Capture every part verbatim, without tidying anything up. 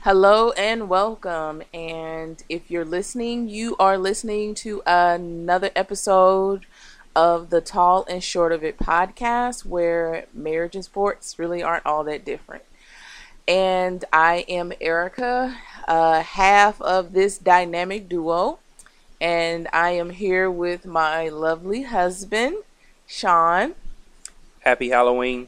Hello and welcome. And if you're listening, you are listening to another episode of the Tall and Short of It podcast, where marriage and sports really aren't all that different. And I am Erica, uh, half of this dynamic duo. And I am here with my lovely husband, Sean. Happy Halloween.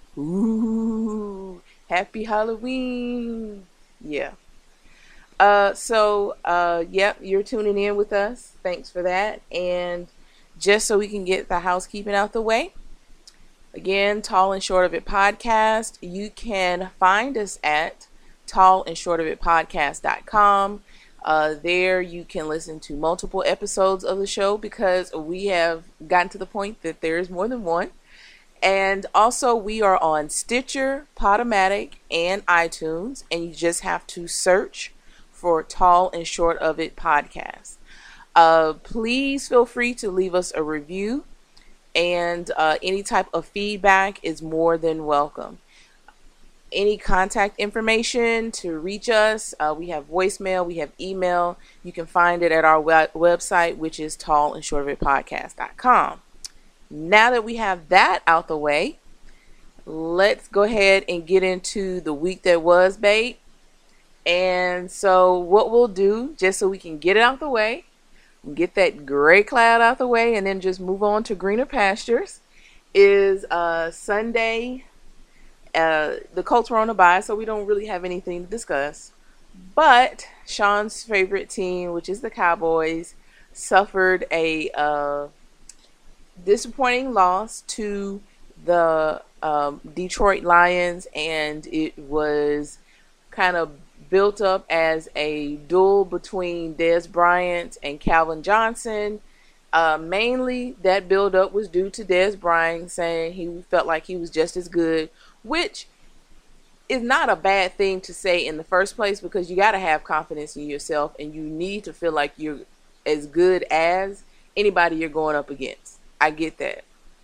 Ooh, happy Halloween. Yeah. Uh, so, uh, yep, you're tuning in with us. Thanks for that. And just so we can get the housekeeping out the way, again, Tall and Short of It podcast. You can find us at tall and short of it podcast dot com. Uh, there you can listen to multiple episodes of the show because we have gotten to the point that there is more than one. And also, we are on Stitcher, Podomatic, and iTunes. And you just have to search for Tall and Short of It podcast. Uh, please feel free to leave us a review. And uh, any type of feedback is more than welcome. Any contact information to reach us, uh, we have voicemail, we have email. You can find it at our web- website, which is tall and short of it podcast dot com. Now that we have that out the way, let's go ahead and get into the week that was, babe. And so what we'll do, just so we can get it out the way, get that gray cloud out the way, and then just move on to greener pastures, is uh, Sunday. Uh, the Colts were on a bye, so we don't really have anything to discuss. But Sean's favorite team, which is the Cowboys, suffered a... Uh, disappointing loss to the um, Detroit Lions, and it was kind of built up as a duel between Dez Bryant and Calvin Johnson. Uh, mainly, that build-up was due to Dez Bryant saying he felt like he was just as good, which is not a bad thing to say in the first place, because you got to have confidence in yourself, and you need to feel like you're as good as anybody you're going up against. I get that.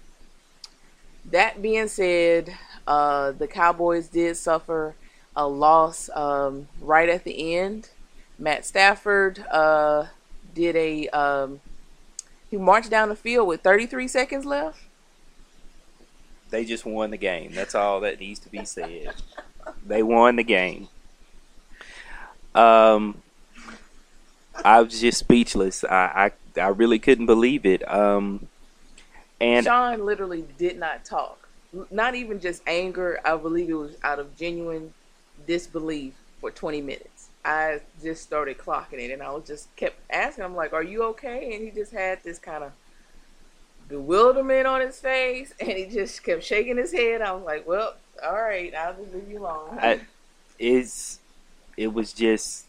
That being said, uh, the Cowboys did suffer a loss um, right at the end. Matt Stafford uh, did a um, he marched down the field with thirty-three seconds left. They just won the game. That's all that needs to be said. They won the game. Um, I was just speechless. I I, I really couldn't believe it. Um. And Sean literally did not talk. Not even just anger. I believe it was out of genuine disbelief for twenty minutes. I just started clocking it, and I was just kept asking him, like, are you okay? And he just had this kind of bewilderment on his face, and he just kept shaking his head. I was like, well, all right, I'll just leave you alone. I, it's, it was just...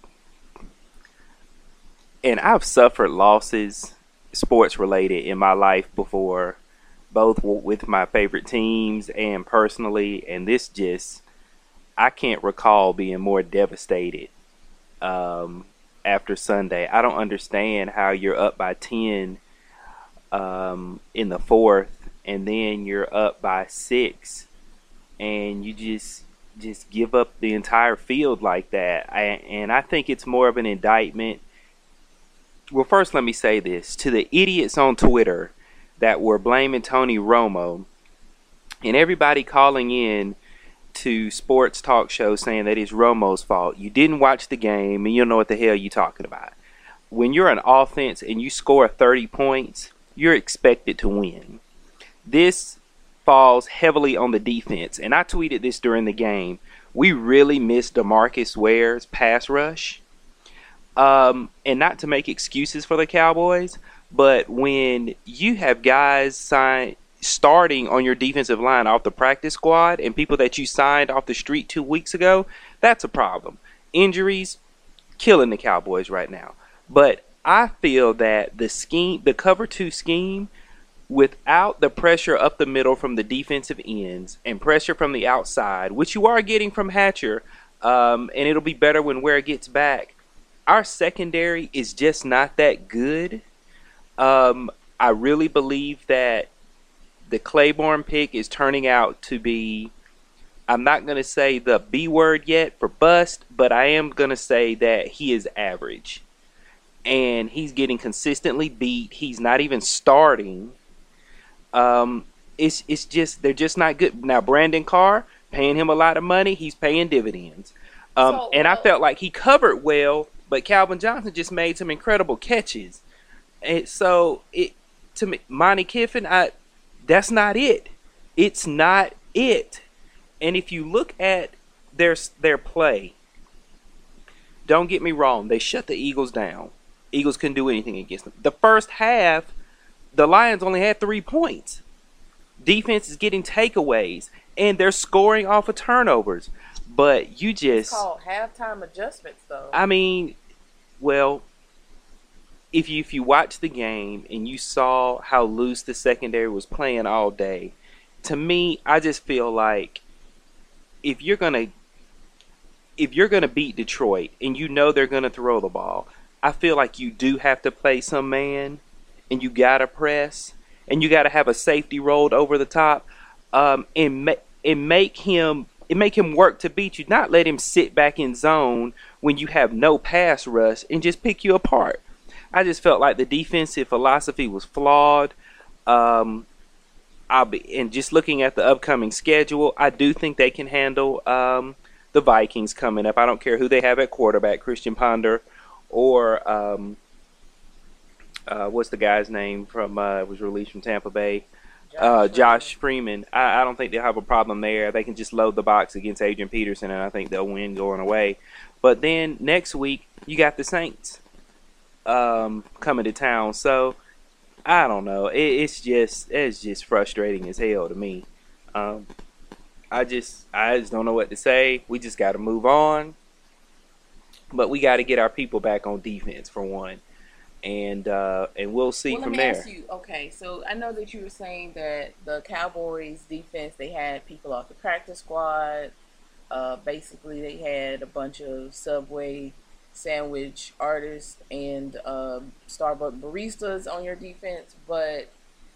And I've suffered losses, sports-related, in my life before, both with my favorite teams and personally, and this just, I can't recall being more devastated um, after Sunday. I don't understand how you're up by ten um, in the fourth, and then you're up by six, and you just just give up the entire field like that. I, and I think it's more of an indictment. Well, first let me say this. To the idiots on Twitter that were blaming Tony Romo, and everybody calling in to sports talk shows saying that it's Romo's fault. You didn't watch the game, and you don't know what the hell you're talking about. When you're an offense and you score thirty points, you're expected to win. This falls heavily on the defense, and I tweeted this during the game. We really missed DeMarcus Ware's pass rush. Um, and not to make excuses for the Cowboys, but when you have guys sign, starting on your defensive line off the practice squad and people that you signed off the street two weeks ago, that's a problem. Injuries, killing the Cowboys right now. But I feel that the scheme, the cover two scheme, without the pressure up the middle from the defensive ends and pressure from the outside, which you are getting from Hatcher, um, and it'll be better when Ware gets back, our secondary is just not that good. Um, I really believe that the Claiborne pick is turning out to be I'm not going to say the B word yet for bust, but I am going to say that he is average. And he's getting consistently beat. He's not even starting. Um, it's it's just they're just not good. Now Brandon Carr, paying him a lot of money, he's paying dividends. Um, so, and I felt like he covered well, but Calvin Johnson just made some incredible catches. And so it to me, Monty Kiffin, I that's not it. It's not it. And if you look at their their play, don't get me wrong, they shut the Eagles down. Eagles couldn't do anything against them. The first half, the Lions only had three points. Defense is getting takeaways, and they're scoring off of turnovers. But you just... It's called halftime adjustments, though. I mean, well, if you, if you watch the game and you saw how loose the secondary was playing all day, to me, I just feel like if you're going to if you're going to beat Detroit and you know they're going to throw the ball, I feel like you do have to play some man, and you got to press, and you got to have a safety rolled over the top, um, and, ma- and make him and make him work to beat you. Not let him sit back in zone when you have no pass rush and just pick you apart. I just felt like the defensive philosophy was flawed. Um, I'll be and just looking at the upcoming schedule, I do think they can handle um, the Vikings coming up. I don't care who they have at quarterback, Christian Ponder. Or um, uh, what's the guy's name from uh, was released from Tampa Bay? Josh, uh, Josh Freeman. I, I don't think they'll have a problem there. They can just load the box against Adrian Peterson, and I think they'll win going away. But then next week you got the Saints um, coming to town. So I don't know. It, it's just it's just frustrating as hell to me. Um, I just I just don't know what to say. We just got to move on. But we got to get our people back on defense for one, and uh, and we'll see well, from let me there. Ask you, okay, so I know that you were saying that the Cowboys defense, they had people off the practice squad. Uh, basically, they had a bunch of Subway sandwich artists and uh, Starbucks baristas on your defense. But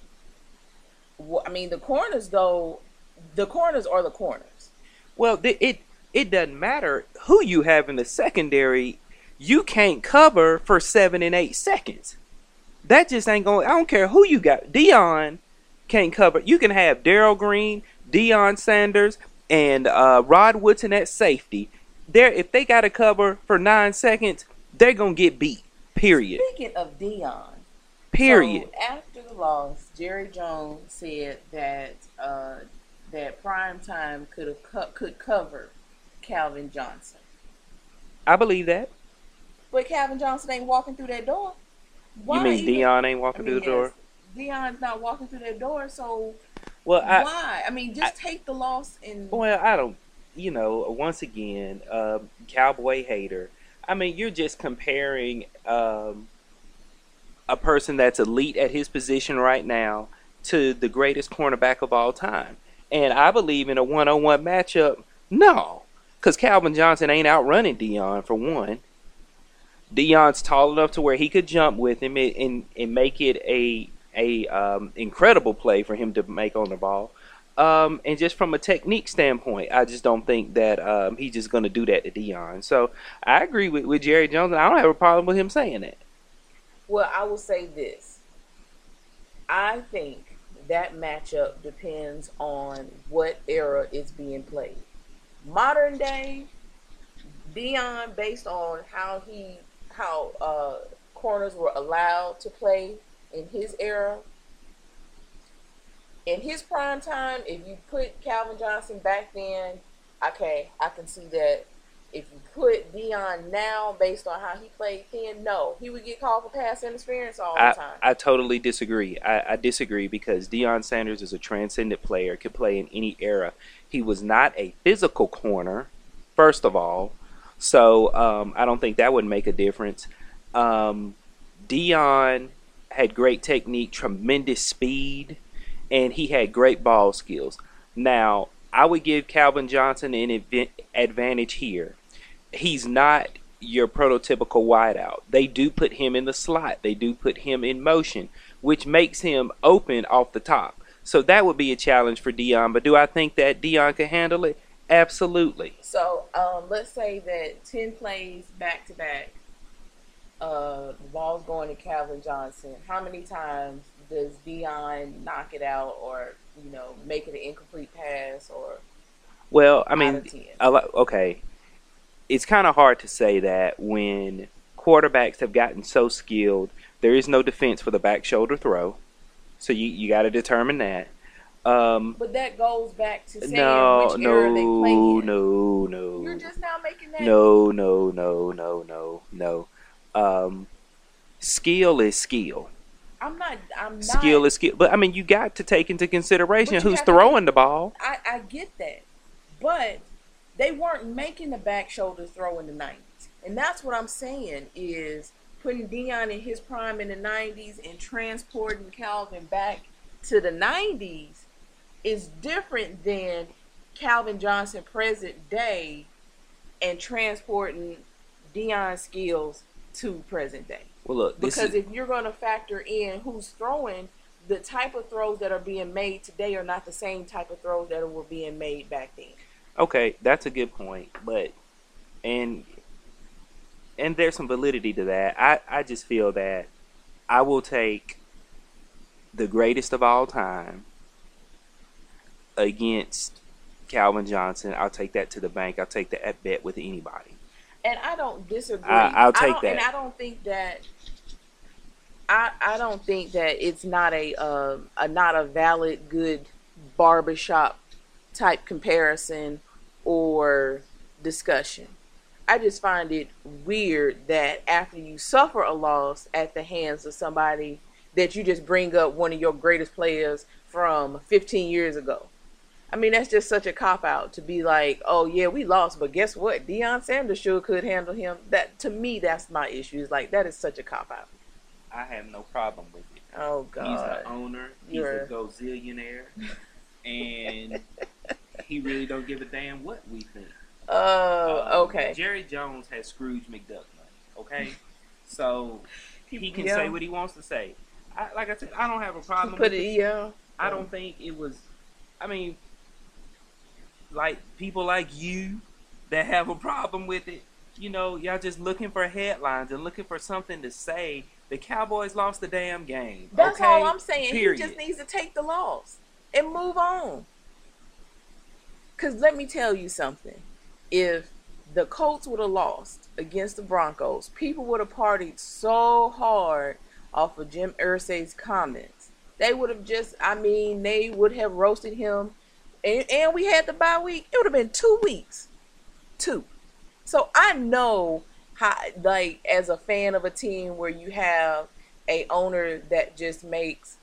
I mean, the corners though, the corners are the corners. Well, it. It doesn't matter who you have in the secondary. You can't cover for seven and eight seconds. That just ain't going. I don't care who you got. Deion can't cover. You can have Darryl Green, Deion Sanders, and uh, Rod Woodson at safety. There, if they got to cover for nine seconds, they're gonna get beat. Period. Speaking of Deion, period. So after the loss, Jerry Jones said that uh, that Prime Time could have co- could cover Calvin Johnson. I believe that. But Calvin Johnson ain't walking through that door. Why you mean even, Deion ain't walking I mean, through the door? Yes, Deion's not walking through that door, so well, I, why? I mean, just I, take the loss and... Well, I don't... You know, once again, uh, cowboy hater. I mean, you're just comparing um, a person that's elite at his position right now to the greatest cornerback of all time. And I believe in a one-on-one matchup, no. Because Calvin Johnson ain't outrunning Deion, for one. Deion's tall enough to where he could jump with him and, and, and make it a a um, incredible play for him to make on the ball. Um, and just from a technique standpoint, I just don't think that um, he's just going to do that to Deion. So I agree with, with Jerry Jones, and I don't have a problem with him saying that. Well, I will say this. I think that matchup depends on what era is being played. Modern day, Deion, based on how he, how uh, corners were allowed to play in his era, in his prime time, if you put Calvin Johnson back then, okay, I can see that. If you put Deion now, based on how he played then, no, he would get called for pass interference all I, the time. I totally disagree. I, I disagree because Deion Sanders is a transcendent player, could play in any era. He was not a physical corner, first of all, so um, I don't think that would make a difference. Um, Deion had great technique, tremendous speed, and he had great ball skills. Now, I would give Calvin Johnson an advantage here. He's not your prototypical wideout. They do put him in the slot. They do put him in motion, which makes him open off the top. So that would be a challenge for Deion. But do I think that Deion can handle it? Absolutely. So um, let's say that ten plays back to back, uh, the ball's going to Calvin Johnson. How many times does Dion knock it out, or you know, make it an incomplete pass, or Well, I out mean, of ten? a lot, okay, it's kind of hard to say that when quarterbacks have gotten so skilled, there is no defense for the back shoulder throw. So you you got to determine that. Um, But that goes back to saying no, which era they play no, in. no, You're no, just now making that. no, no, no, no, no, no. Um, skill is skill. I'm not. I'm not. Skill is skill. But I mean, you got to take into consideration But you who's have to throwing take, the ball. I I get that, but they weren't making the back shoulder throw in the nineties, and that's what I'm saying is putting Dion in his prime in the nineties and transporting Calvin back to the nineties is different than Calvin Johnson present day and transporting Dion's skills to present day. Well, look, this Because is if you're going to factor in who's throwing, the type of throws that are being made today are not the same type of throws that were being made back then. okay. That's a good point, but and and there's some validity to that. I I just feel that I will take the greatest of all time against Calvin Johnson. I'll take that to the bank. I'll take that at bet with anybody. And I don't disagree. I, I'll I take don't, that. And I don't think that I I don't think that it's not a uh, a not a valid good barbershop type comparison or discussion. I just find it weird that after you suffer a loss at the hands of somebody that you just bring up one of your greatest players from fifteen years ago. I mean, that's just such a cop out to be like, oh yeah, we lost, but guess what? Deion Sanders sure could handle him. That to me, that's my issue. Is like that is such a cop out. I have no problem with it. Oh God, He's the owner. He's You're... a gazillionaire, and he really don't give a damn what we think. Oh, uh, okay. Jerry Jones has Scrooge McDuck money. Okay, so he can yeah. say what he wants to say. I, like I said, I don't have a problem. Put with it, it. yeah. I don't think it was. I mean, like people like you that have a problem with it. You know, y'all just looking for headlines and looking for something to say. The Cowboys lost the damn game. That's okay? all I'm saying. Period. He just needs to take the loss and move on. Because let me tell you something. If the Colts would have lost against the Broncos, people would have partied so hard off of Jim Irsay's comments. They would have just, I mean, they would have roasted him. And, and we had the bye week. It would have been two weeks. Two. So I know how, like, as a fan of a team where you have a owner that just makes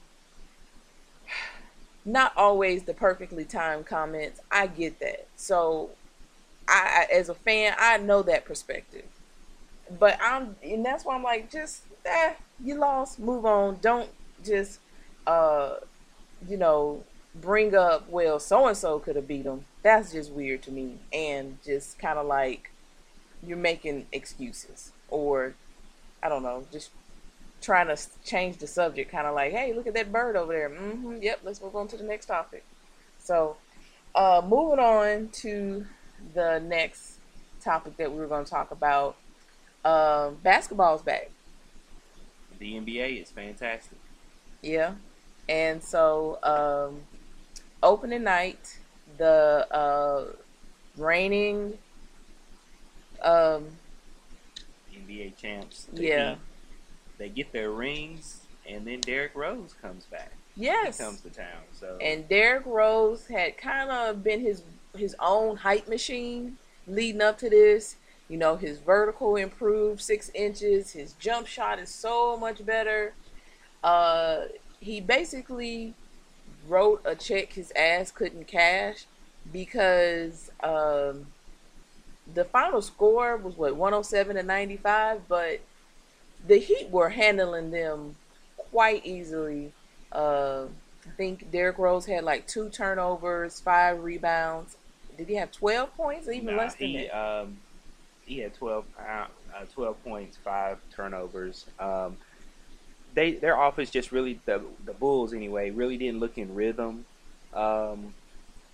not always the perfectly timed comments, I get that. So I, as a fan, I know that perspective. But I'm, and that's why I'm like, just, eh, you lost, move on. Don't just, uh, you know, bring up, well, so-and-so could have beat them. That's just weird to me. And just kind of like, you're making excuses. Or, I don't know, just trying to change the subject. Kind of like, hey, look at that bird over there. Mm-hmm, yep, let's move on to the next topic. So, uh, moving on to the next topic that we were going to talk about. Um, basketball's back. The N B A is fantastic. Yeah. And so, um, opening night, the uh, reigning um, N B A champs. Yeah. Heat, they get their rings, and then Derrick Rose comes back. Yes. He comes to town. So. And Derrick Rose had kind of been his his own hype machine leading up to this. You know, his vertical improved six inches. His jump shot is so much better. Uh, he basically wrote a check his ass couldn't cash because um, the final score was, what, one oh seven to ninety-five, but the Heat were handling them quite easily. Uh, I think Derrick Rose had like two turnovers, five rebounds. Did he have twelve points or even nah, less than he, that? Um, he had twelve, uh, twelve points, five turnovers. Um, they their offense just really the the Bulls anyway really didn't look in rhythm. Um,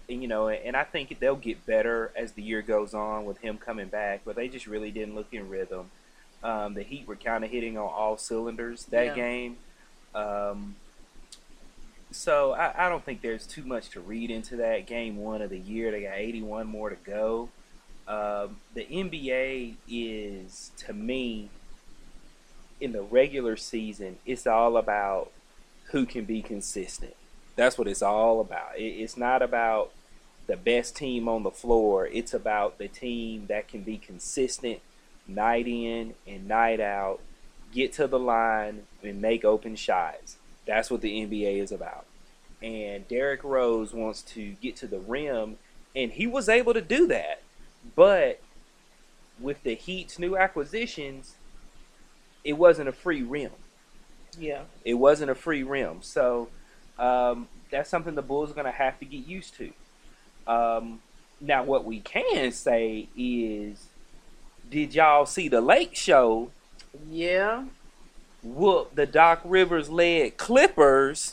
and, you know, and I think they'll get better as the year goes on with him coming back. But they just really didn't look in rhythm. Um, the Heat were kind of hitting on all cylinders that Yeah. game. Um, so I, I don't think there's too much to read into that. Game one of the year, they got eighty-one more to go. Um, the N B A is, to me, in the regular season, it's all about who can be consistent. That's what it's all about. It, it's not about the best team on the floor. It's about the team that can be consistent night in and night out, get to the line and make open shots. That's what the N B A is about. And Derrick Rose wants to get to the rim, and he was able to do that. But with the Heat's new acquisitions, it wasn't a free rim. Yeah. It wasn't a free rim. So um, that's something the Bulls are going to have to get used to. Um, now, what we can say is, did y'all see the Lake Show? Yeah. Whoop the Doc Rivers led Clippers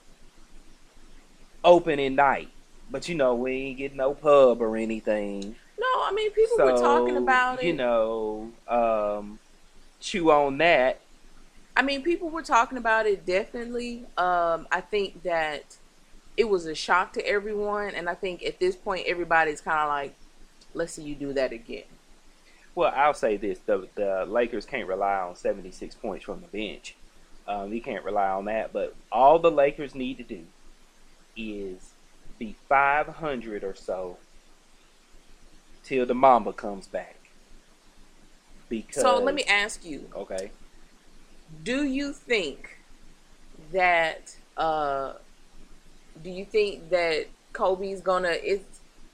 opening night. But you know, we ain't getting no pub or anything. No, I mean, people so, were talking about it. You know, um, chew on that. I mean, people were talking about it, definitely. Um, I think that it was a shock to everyone. And I think at this point, everybody's kind of like, let's see you do that again. Well, I'll say this. The, the Lakers can't rely on seventy-six points from the bench. Um, you can't rely on that. But all the Lakers need to do is be five hundred or so till the Mamba comes back. Because, so let me ask you. Okay. Do you think that, uh, do you think that Kobe's gonna, it's,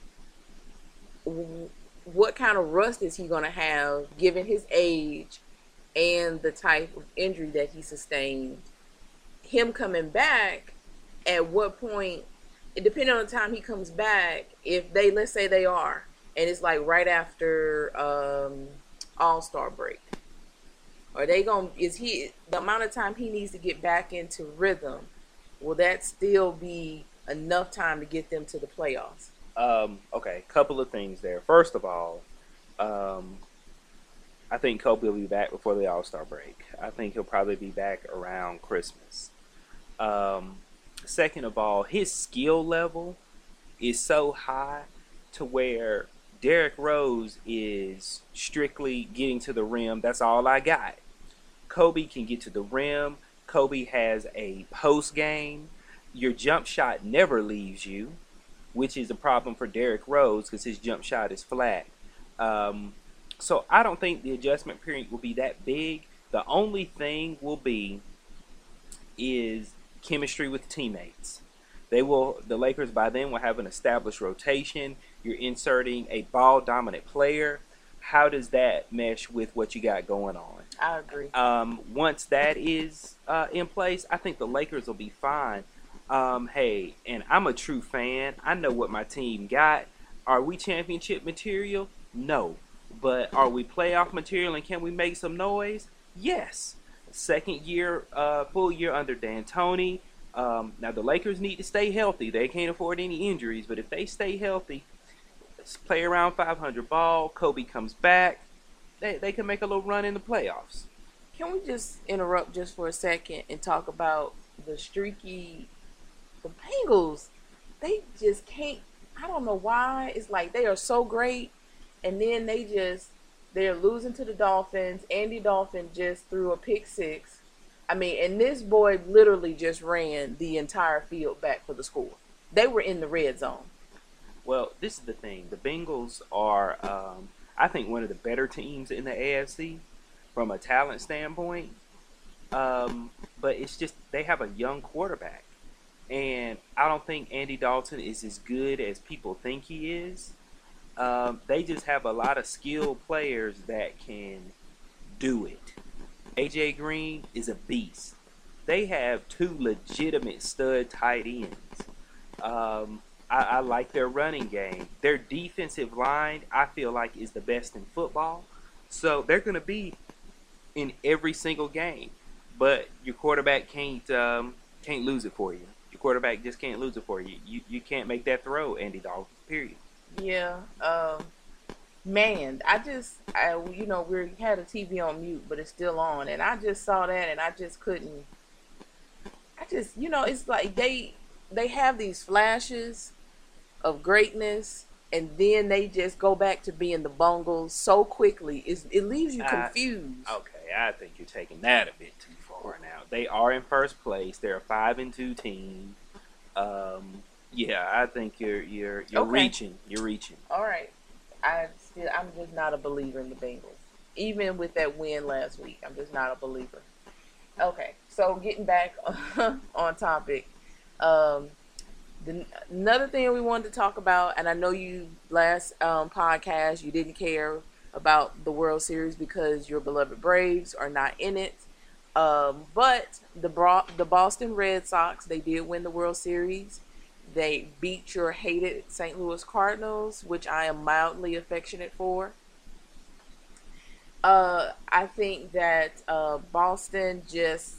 what kind of rust is he gonna have given his age and the type of injury that he sustained? Him coming back, at what point, depending on the time he comes back, if they, let's say they are, and it's like right after um, All-Star break, are they going to, is he, the amount of time he needs to get back into rhythm, will that still be enough time to get them to the playoffs? Um, okay, couple of things there. First of all, um, I think Kobe will be back before the All-Star break. I think he'll probably be back around Christmas. Um, second of all, his skill level is so high to where Derrick Rose is strictly getting to the rim. That's all I got. Kobe can get to the rim. Kobe has a post game. Your jump shot never leaves you, which is a problem for Derrick Rose because his jump shot is flat. Um, so I don't think the adjustment period will be that big. The only thing will be is chemistry with teammates. They will. The Lakers by then will have an established rotation. You're inserting a ball dominant player. How does that mesh with what you got going on? I agree. Um, once that is uh, in place, I think the Lakers will be fine. Um, hey, and I'm a true fan. I know what my team got. Are we championship material? No. But are we playoff material and can we make some noise? Yes. Second year, uh, full year under D'Antoni. Um, now, the Lakers need to stay healthy. They can't afford any injuries. But if they stay healthy, play around five hundred ball, Kobe comes back, they, they can make a little run in the playoffs. Can we just interrupt just for a second and talk about the streaky, the Bengals? They just can't, I don't know why. It's like they are so great, and then they just, they're losing to the Dolphins. Andy Dolphin just threw a pick six. I mean, and this boy literally just ran the entire field back for the score. They were in the red zone. Well, this is the thing. The Bengals are, um, I think, one of the better teams in the A F C from a talent standpoint. Um, but it's just they have a young quarterback. And I don't think Andy Dalton is as good as people think he is. Um, they just have a lot of skilled players that can do it. A J Green is a beast. They have two legitimate stud tight ends. Um, I, I like their running game. Their defensive line, I feel like, is the best in football. So they're going to be in every single game. But your quarterback can't um, can't lose it for you. Your quarterback just can't lose it for you. You you can't make that throw, Andy Dalton. Period. Yeah. Um. Man, I just, I, you know, we had a T V on mute, but it's still on, and I just saw that, and I just couldn't. I just, you know, it's like they they have these flashes of greatness, and then they just go back to being the Bungles so quickly. It's, it leaves you confused. I, okay, I think you're taking that a bit too far now. They are in first place. They're a five and two team. Um, yeah, I think you're you're you're Okay. reaching. You're reaching. All right, I still, I'm just not a believer in the Bengals, even with that win last week. I'm just not a believer. Okay, so getting back on topic, um, the, another thing we wanted to talk about, and I know you last um, podcast you didn't care about the World Series because your beloved Braves are not in it, um, but the Bro- the Boston Red Sox, they did win the World Series. They beat your hated Saint Louis Cardinals, which I am mildly affectionate for. Uh, I think that uh, Boston just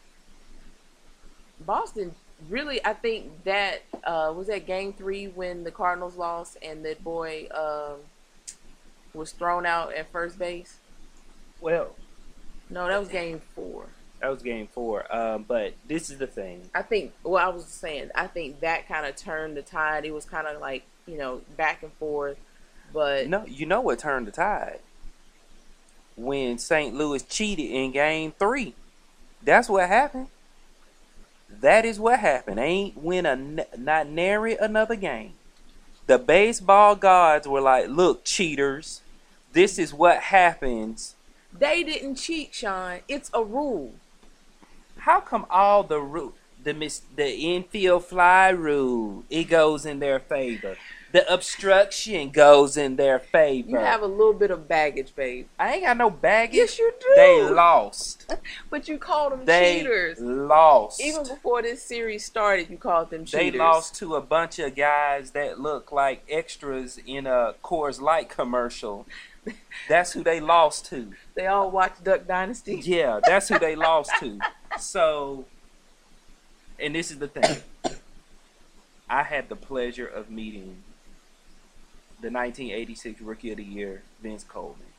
Boston really. I think that uh, was that Game Three when the Cardinals lost and that boy um, was thrown out at first base. Well, No, that was Game Four. that was game four. Um, but this is the thing. I think. Well, I was saying. I think that kind of turned the tide. It was kind of like, you know, back and forth. But No, you know what turned the tide? When Saint Louis cheated in game three. That's what happened. That is what happened. Ain't win a not nary another game. The baseball gods were like, "Look, cheaters, this is what happens." they didn't cheat, Sean. It's a rule. How come all the ru- the mis- the infield fly rule, it goes in their favor? The obstruction goes in their favor. You have a little bit of baggage, babe. I ain't got no baggage. Yes, you do. They lost. But you called them They cheaters. lost. Even before this series started, you called them cheaters. They lost to a bunch of guys that look like extras in a Coors Light commercial. That's who they lost to. They all watched Duck Dynasty. Yeah, that's who they lost to. So, and this is the thing. I had the pleasure of meeting the nineteen eighty-six Rookie of the Year, Vince Coleman.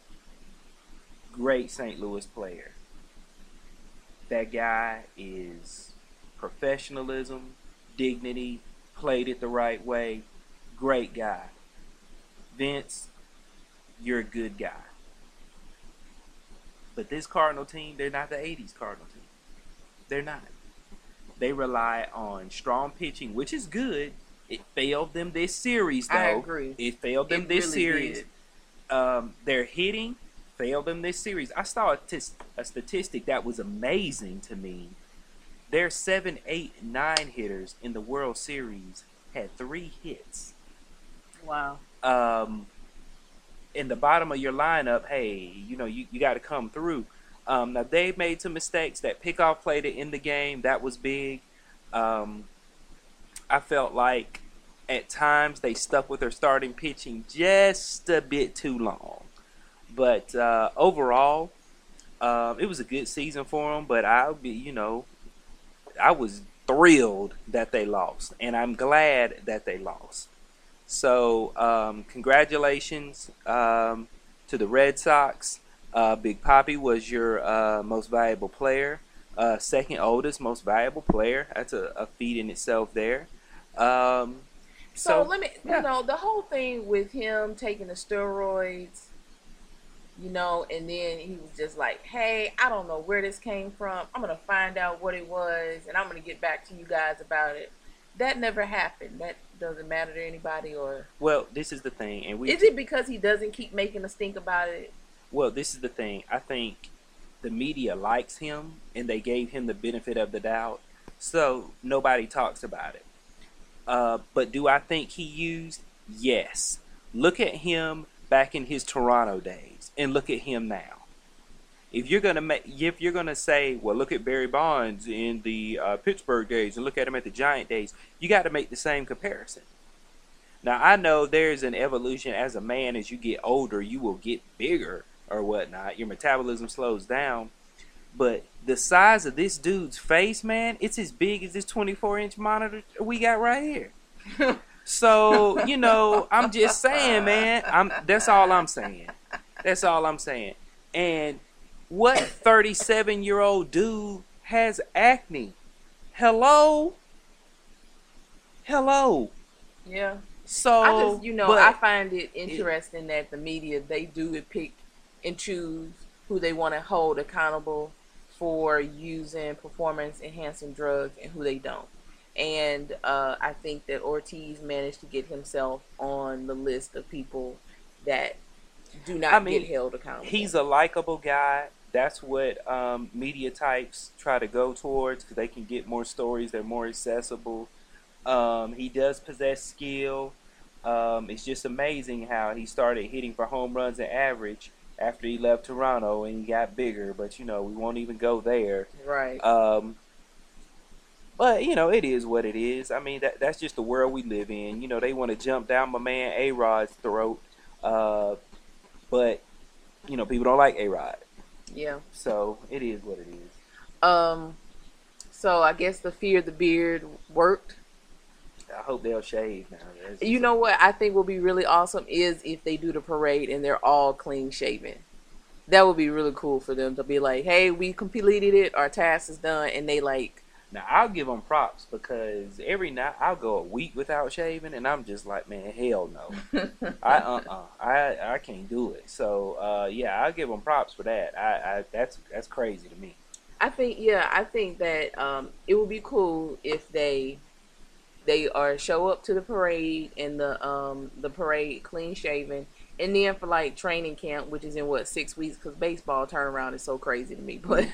Great Saint Louis player. That guy is professionalism, dignity, played it the right way. Great guy. Vince, you're a good guy. But this Cardinal team, they're not the eighties Cardinal team. They're not. They rely on strong pitching, which is good. It failed them this series, though. I agree. It failed them It this really series. did. Um, their hitting failed them this series. I saw a, tis- a statistic that was amazing to me. Their seven, eight, nine hitters in the World Series had three hits. Wow. Um, in the bottom of your lineup, hey, you know, you, you got to come through. Um, now, they made some mistakes. That pickoff play to end the game, that was big. Um, I felt like at times they stuck with their starting pitching just a bit too long. But uh, overall, um, it was a good season for them. But I'll be, you know, I was thrilled that they lost. And I'm glad that they lost. So, um, congratulations um, to the Red Sox. Uh, Big Papi was your uh, most valuable player. Uh, second oldest, most valuable player. That's a, a feat in itself there. Um, So, so, let me, yeah. you know, the whole thing with him taking the steroids, you know, and then he was just like, hey, I don't know where this came from. I'm going to find out what it was, and I'm going to get back to you guys about it. That never happened. That doesn't matter to anybody, or Well, this is the thing. and we. is it because he doesn't keep making us think about it? Well, this is the thing. I think the media likes him, and they gave him the benefit of the doubt, so nobody talks about it. Uh, but do I think he used? Yes. Look at him back in his Toronto days, and look at him now. If you're gonna make, if you're gonna say, well, look at Barry Bonds in the uh, Pittsburgh days, and look at him at the Giant days, you got to make the same comparison. Now, I know there's an evolution as a man. As you get older, you will get bigger or whatnot. Your metabolism slows down. but the size of this dude's face, man, it's as big as this twenty-four inch monitor we got right here. So, you know, I'm just saying, man, I'm that's all I'm saying. That's all I'm saying. And what thirty-seven year old dude has acne? Hello? Hello? Yeah. So, I just, you know, but, I find it interesting it, that the media, they do pick and choose who they want to hold accountable for using performance enhancing drugs and who they don't. And uh, I think that Ortiz managed to get himself on the list of people that do not I mean, get held accountable. He's a likable guy. That's what um, media types try to go towards because they can get more stories. They're more accessible. Um, he does possess skill. Um, it's just amazing how he started hitting for home runs and average after he left Toronto and he got bigger. But, you know, we won't even go there. Right. Um, but, you know, it is what it is. I mean, that that's just the world we live in. You know, they want to jump down my man A-Rod's throat. Uh, but, you know, people don't like A-Rod. Yeah. So, it is what it is. Um, so, I guess the fear of the beard worked. I hope they'll shave now. That's you know what I think will be really awesome is if they do the parade and they're all clean shaven. That would be really cool for them to be like, hey, we completed it. Our task is done. And they like... Now, I'll give them props because every night I'll go a week without shaving and I'm just like, man, hell no. I uh-uh. I, I can't do it. So, uh, yeah, I'll give them props for that. I, I that's that's crazy to me. I think, yeah, I think that um, it would be cool if they... They are show up to the parade and the um the parade clean shaven, and then for like training camp, which is in what six weeks because baseball turnaround is so crazy to me. But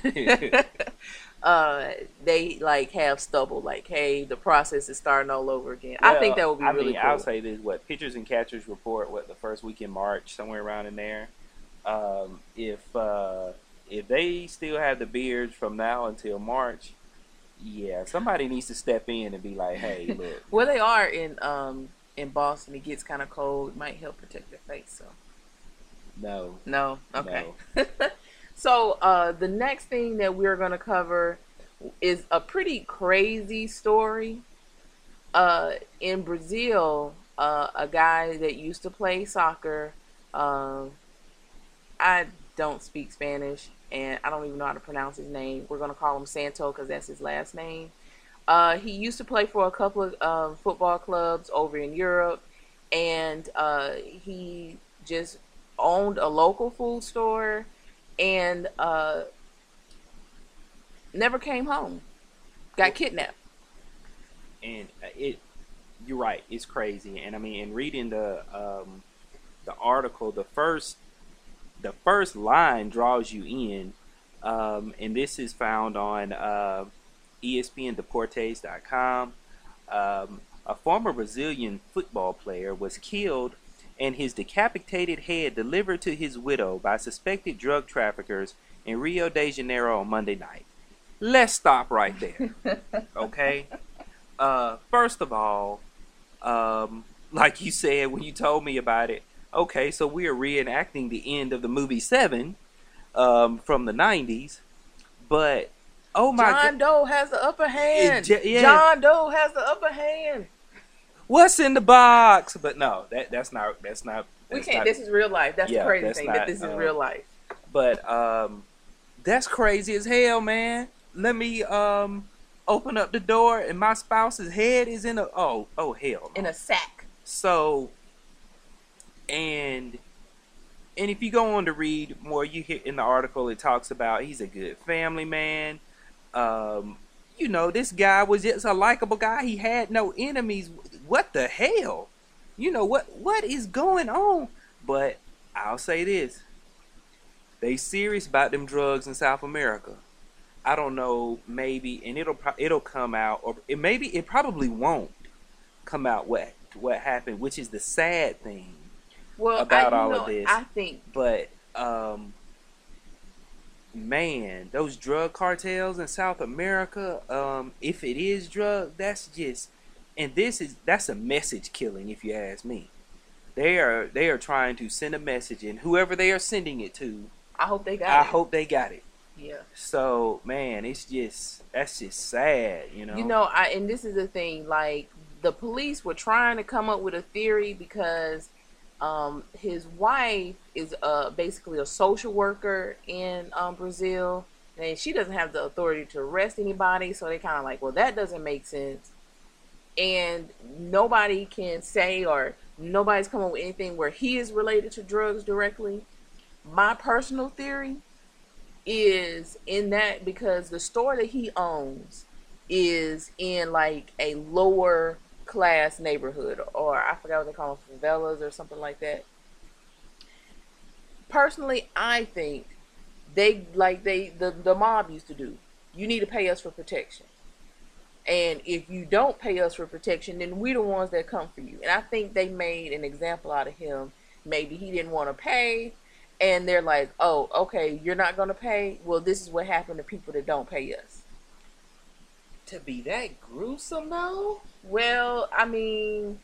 uh, they like have stubble, like hey, the process is starting all over again. Well, I think that would be I really mean, cool. I'll say this: what pitchers and catchers report what the first week in March, somewhere around in there. Um, if uh, if they still have the beards from now until March. Yeah, somebody needs to step in and be like, "Hey, look." Well, they are in um in Boston. It gets kind of cold. It might help protect their face. So no, no, okay. No. So uh, the next thing that we're going to cover is a pretty crazy story. Uh, in Brazil, uh, a guy that used to play soccer. Um, I don't speak Spanish. And I don't even know how to pronounce his name. We're going to call him Santo because that's his last name. Uh, he used to play for a couple of um, football clubs over in Europe. And uh, he just owned a local food store and uh, never came home. Got kidnapped. And it, you're right. It's crazy. And I mean, in reading the um, the article, the first The first line draws you in, um, and this is found on uh, E S P N Deportes dot com. Um, a former Brazilian football player was killed and his decapitated head delivered to his widow by suspected drug traffickers in Rio de Janeiro on Monday night. Let's stop right there, okay? Uh, first of all, um, like you said when you told me about it, okay, so we are reenacting the end of the movie Seven um, from the nineties, but oh my God, John Doe has the upper hand. It, yeah. John Doe has the upper hand. What's in the box? But no, that that's not that's not. That's we can't. Not, this is real life. That's yeah, the crazy that's thing. not, that this is uh, real life. But um, that's crazy as hell, man. Let me um open up the door and my spouse's head is in a oh oh hell no. In a sack. So. And and if you go on to read more, you hear in the article it talks about he's a good family man. Um, you know, this guy was just a likable guy. He had no enemies. What the hell? You know what what is going on? But I'll say this: they serious about them drugs in South America. I don't know, maybe, and it'll it'll come out, or it maybe it probably won't come out what what happened, which is the sad thing. Well, about I, all know, of this. I think, but um, man, those drug cartels in South America. Um, if it is drug, that's just, and this is that's a message killing. If you ask me, they are they are trying to send a message, and whoever they are sending it to, I hope they got I it. hope they got it Yeah. So man, it's just that's just sad, you know. You know, I and this is the thing. Like the police were trying to come up with a theory because um, his wife is uh, basically a social worker in um, Brazil, and she doesn't have the authority to arrest anybody. So they kind of like, well, that doesn't make sense. And nobody can say or nobody's come up with anything where he is related to drugs directly. My personal theory is in that because the store that he owns is in like a lower class neighborhood, or I forgot what they call them, favelas or something like that. Personally, I think they like they the, the mob used to do. You need to pay us for protection. And if you don't pay us for protection, then we're the ones that come for you. And I think they made an example out of him. Maybe he didn't want to pay. And they're like, oh, okay, you're not going to pay? Well, this is what happened to people that don't pay us. To be that gruesome, though? Well, I mean...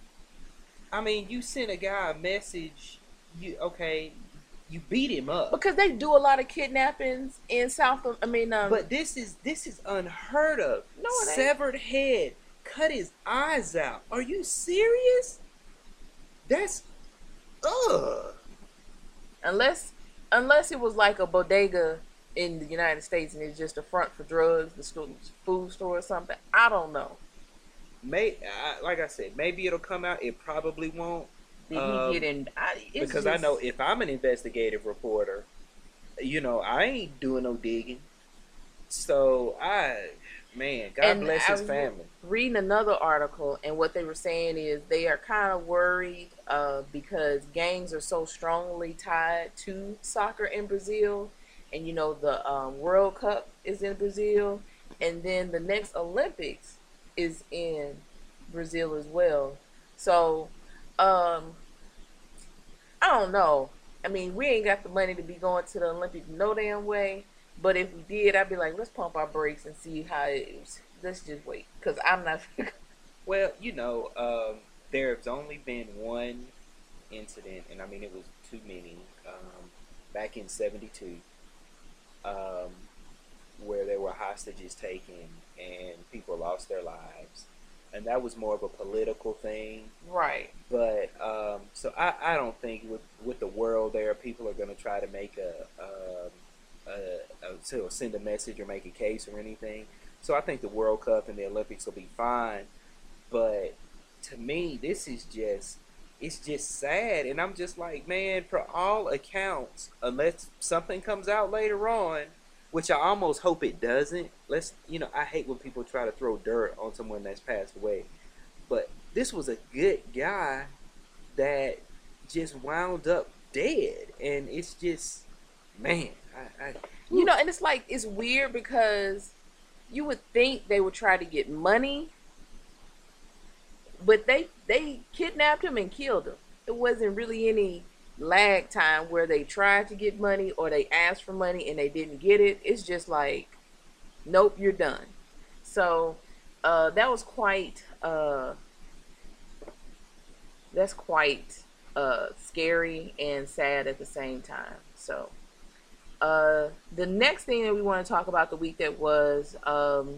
I mean, you sent a guy a message, you okay, you beat him up. Because they do a lot of kidnappings in South... I mean... Um, but this is this is unheard of. No, it ain't. Severed head, cut his eyes out. Are you serious? That's... Ugh. Unless, unless it was like a bodega in the United States and it's just a front for drugs, the food store or something. I don't know. May I, like I said, maybe it'll come out. It probably won't. Did um, he get in? I, it's because just, I know if I'm an investigative reporter, you know, I ain't doing no digging. So I, man, God and bless I his was family. Reading another article, and what they were saying is they are kind of worried uh, because gangs are so strongly tied to soccer in Brazil, and you know the um, World Cup is in Brazil, and then the next Olympics is in Brazil as well. So, um, I don't know. I mean, we ain't got the money to be going to the Olympics no damn way. But if we did, I'd be like, let's pump our brakes and see how it is. Let's just wait. Because I'm not... Well, you know, um, there's only been one incident, and I mean, it was too many, um, back in seventy-two, um, where there were hostages taken and people lost their lives. And that was more of a political thing. Right. But, um, so I, I don't think with, with the world there, people are going to try to make a... Um, Uh, uh, to send a message or make a case or anything. So I think the World Cup and the Olympics will be fine. But to me, this is just, it's just sad. And I'm just like, man, for all accounts, unless something comes out later on, which I almost hope it doesn't. Let's, you know, I hate when people try to throw dirt on someone that's passed away. But this was a good guy that just wound up dead. And it's just, man. I, I, you know, and it's like, it's weird because you would think they would try to get money, but they they kidnapped him and killed him. It wasn't really any lag time where they tried to get money or they asked for money and they didn't get it. It's just like, nope, you're done. So uh, that was quite, uh, that's quite uh, scary and sad at the same time. So. Uh, the next thing that we want to talk about the week that was um,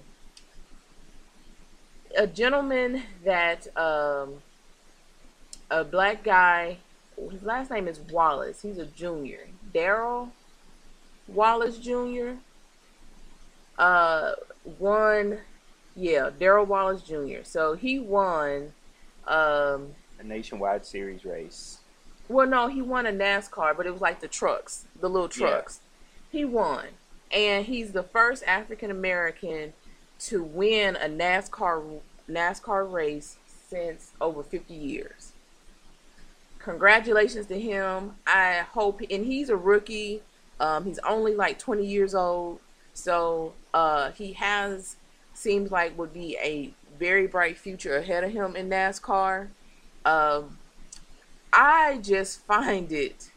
a gentleman that um, a black guy, his last name is Wallace. He's a junior. Daryl Wallace Junior Uh, won, yeah, Daryl Wallace Junior So he won um, a nationwide series race. Well, no, he won a NASCAR, but it was like the trucks, the little trucks. Yeah. He won, and he's the first African American to win a NASCAR NASCAR race since over fifty years. Congratulations to him. I hope, and he's a rookie. Um, he's only like twenty years old, so uh, he has seems like would be a very bright future ahead of him in NASCAR. Um, I just find it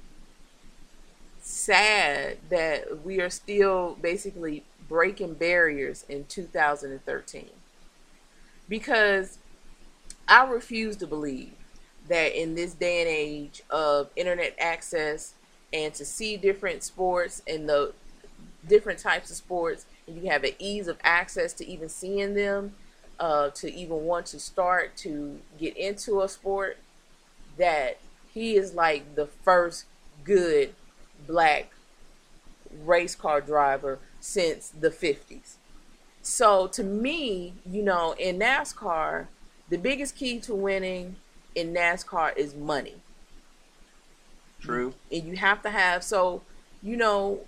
sad that we are still basically breaking barriers in two thousand thirteen, because I refuse to believe that in this day and age of internet access and to see different sports and the different types of sports, and you have an ease of access to even seeing them, uh, to even want to start to get into a sport, that he is like the first good black race car driver since the fifties. So to me, you know, in NASCAR, the biggest key to winning in NASCAR is money. True. And you have to have, so, you know,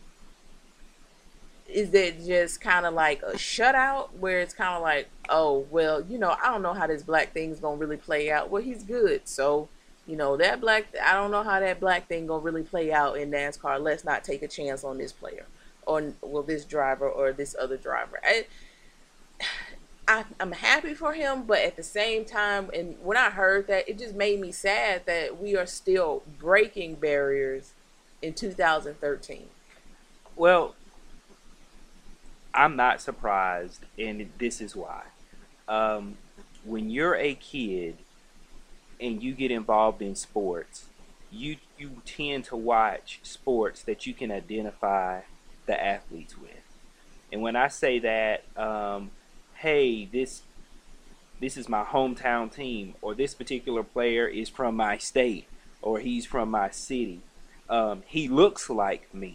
is it just kind of like a shutout where it's kind of like, oh, well, you know, I don't know how this black thing's going to really play out. Well, he's good. So, you know, that black, I don't know how that black thing going to really play out in NASCAR. Let's not take a chance on this player or, well, this driver or this other driver. I, I, I'm happy for him, but at the same time, and when I heard that, it just made me sad that we are still breaking barriers in two thousand thirteen. Well, I'm not surprised, and this is why. Um, when you're a kid and you get involved in sports, you you tend to watch sports that you can identify the athletes with. And when I say that, um, hey, this this is my hometown team, or this particular player is from my state, or he's from my city, um, he looks like me.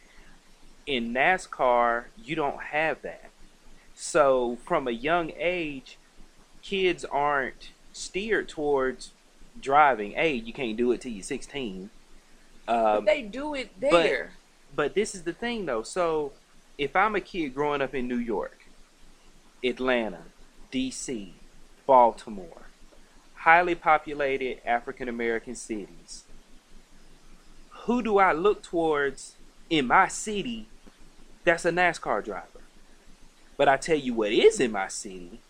In NASCAR, you don't have that. So from a young age, kids aren't steered towards driving. A, you can't do it till you're sixteen. Um, but they do it there. But, but this is the thing, though. So if I'm a kid growing up in New York, Atlanta, D C, Baltimore, highly populated African American cities, who do I look towards in my city that's a NASCAR driver? But I tell you what is in my city.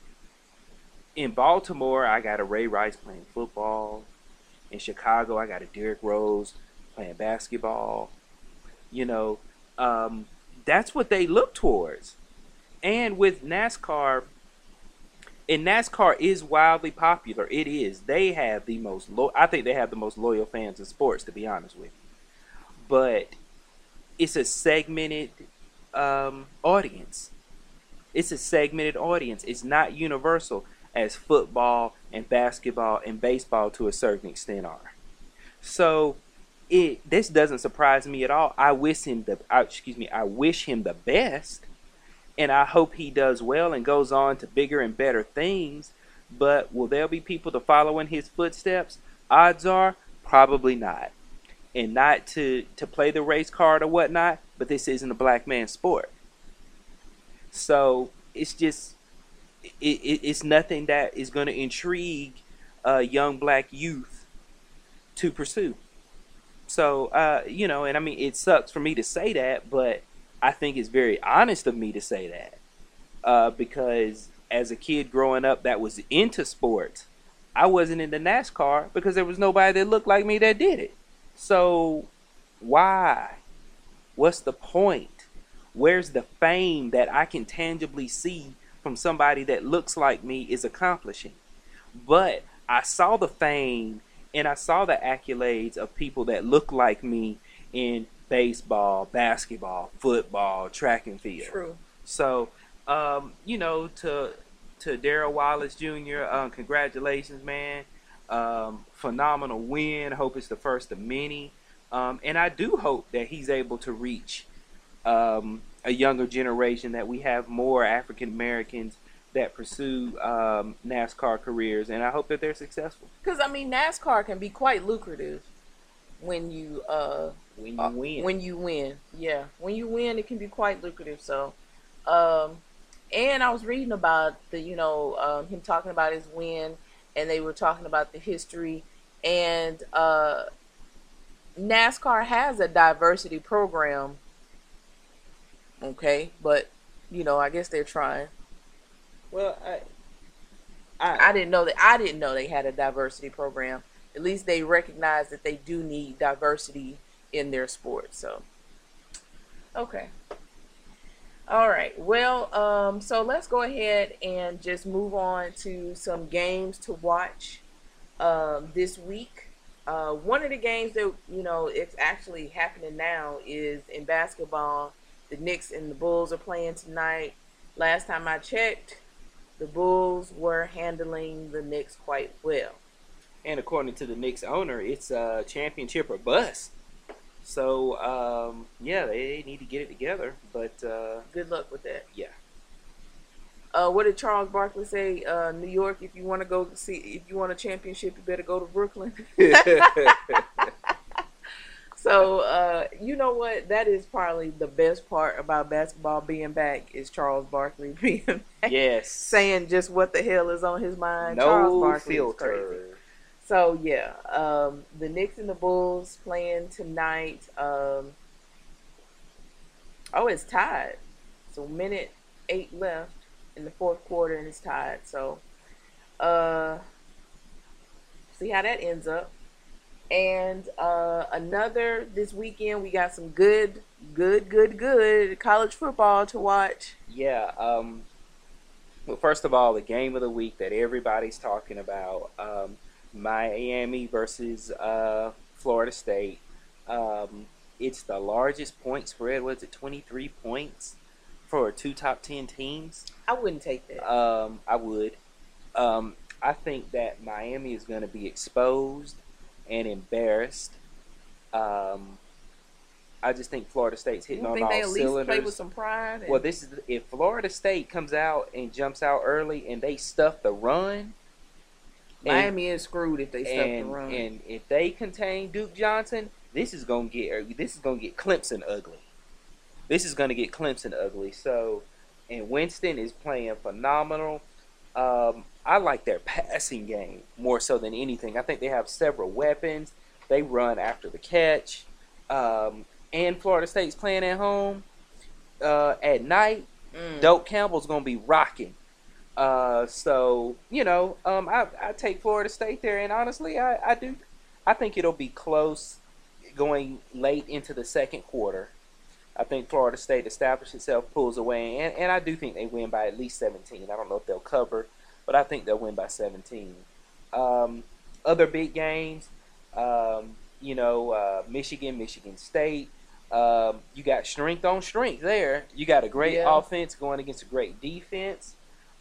In Baltimore, I got a Ray Rice playing football. In Chicago, I got a Derrick Rose playing basketball. You know, um, that's what they look towards. And with NASCAR, and NASCAR is wildly popular. It is. They have the most, lo- I think they have the most loyal fans in sports, to be honest with you. But it's a segmented um, audience. It's a segmented audience. It's not universal as football and basketball and baseball to a certain extent are. So it this doesn't surprise me at all. I wish him the I, excuse me. I wish him the best, and I hope he does well and goes on to bigger and better things. But will there be people to follow in his footsteps? Odds are probably not. And not to, to play the race card or whatnot, but this isn't a black man's sport. So it's just, it, it, it's nothing that is going to intrigue uh, young black youth to pursue. So, uh, you know, and I mean, it sucks for me to say that, but I think it's very honest of me to say that. Uh, because as a kid growing up that was into sports, I wasn't into NASCAR because there was nobody that looked like me that did it. So why? What's the point? Where's the fame that I can tangibly see from somebody that looks like me is accomplishing? But I saw the fame and I saw the accolades of people that look like me in baseball, basketball, football, track and field. True. So, um, you know, to to Darrell Wallace Junior, um, congratulations, man. Um, phenomenal win. Hope it's the first of many. Um, and I do hope that he's able to reach um, a younger generation, that we have more African Americans that pursue um, NASCAR careers, and I hope that they're successful. Because, I mean, NASCAR can be quite lucrative when you uh, when you uh, win. When you win, yeah. When you win, it can be quite lucrative. So, um, and I was reading about the, you know, um, him talking about his win, and they were talking about the history, and uh, NASCAR has a diversity program, okay, but, you know, I guess they're trying. Well, I, I, I didn't know that. I didn't know they had a diversity program. At least they recognize that they do need diversity in their sport. So, okay. All right. Well, um, so let's go ahead and just move on to some games to watch um, this week. Uh, one of the games that, you know, it's actually happening now is in basketball, the Knicks and the Bulls are playing tonight. Last time I checked, the Bulls were handling the Knicks quite well. And according to the Knicks owner, it's a championship or bust. So, um, yeah, they need to get it together. But uh, good luck with that. Yeah. Uh, what did Charles Barkley say? Uh, New York, if you want to go see, if you want a championship, you better go to Brooklyn. So, uh, you know what? That is probably the best part about basketball being back is Charles Barkley being back. Yes. Saying just what the hell is on his mind. No Charles Barkley filter. is crazy. So, yeah. Um, the Knicks and the Bulls playing tonight. Um, oh, it's tied. So, minute eight left in the fourth quarter and it's tied. So, uh, see how that ends up. And uh, another, this weekend, we got some good, good, good, good college football to watch. Yeah. Um, well, first of all, the game of the week that everybody's talking about, um, Miami versus uh, Florida State. Um, it's the largest point spread. Was it twenty-three points for two top ten teams? I wouldn't take that. Um, I would. Um, I think that Miami is going to be exposed and embarrassed. Um, I just think Florida State's hitting you on think all they at least cylinders. play with some pride? And... Well, this is if Florida State comes out and jumps out early and they stuff the run. Miami and, is screwed if they stuff and, the run. And if they contain Duke Johnson, this is gonna get this is gonna get Clemson ugly. This is gonna get Clemson ugly. So, and Winston is playing phenomenal. Um, I like their passing game more so than anything. I think they have several weapons. They run after the catch. Um, and Florida State's playing at home uh, at night. Mm. Doak Campbell's gonna be rocking. Uh, so you know, um, I, I take Florida State there, and honestly, I, I do, I think it'll be close, going late into the second quarter. I think Florida State establishes itself, pulls away, and, and I do think they win by at least seventeen. I don't know if they'll cover, but I think they'll win by seventeen. Um, other big games, um, you know, uh, Michigan, Michigan State. Um, you got strength on strength there. You got a great yeah. offense going against a great defense.